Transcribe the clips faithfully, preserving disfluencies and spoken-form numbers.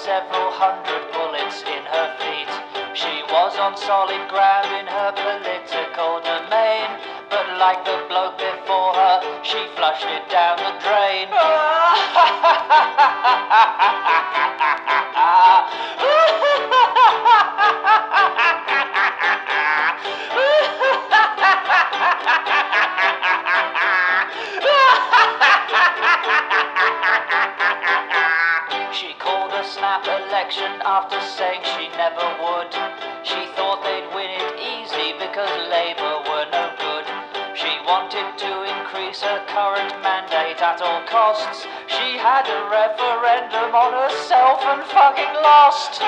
several hundred bullets in her feet. She was on solid ground in her political domain, but like the bloke before her, she flushed it down the drain. She called a snap election after saying she never would. She thought they'd win it easy because Labour were no good. She wanted to increase her current mandate at all costs. She had a referendum on herself and fucking lost.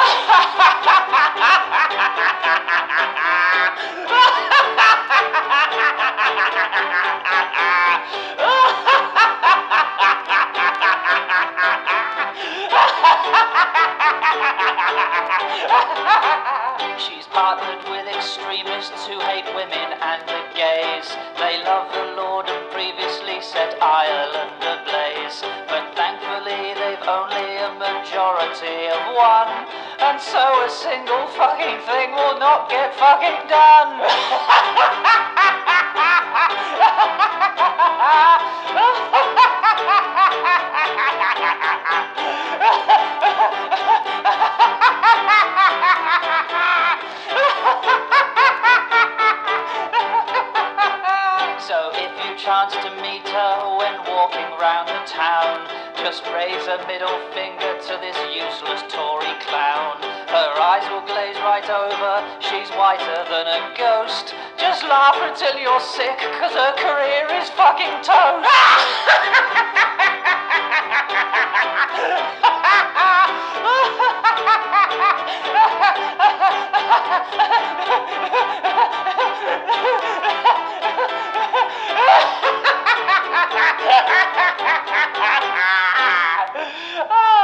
She's partnered with extremists who hate women and the gays. They love the Lord and previously set Ireland ablaze. But thankfully they've only a majority of one, and so a single fucking thing will not get fucking done. So if you chance to meet her when walking round the town, just raise a middle finger to this useless Tory clown. Her eyes will glaze right over, she's whiter than a ghost. Just laugh until you're sick, cause her career is fucking toast. Ah!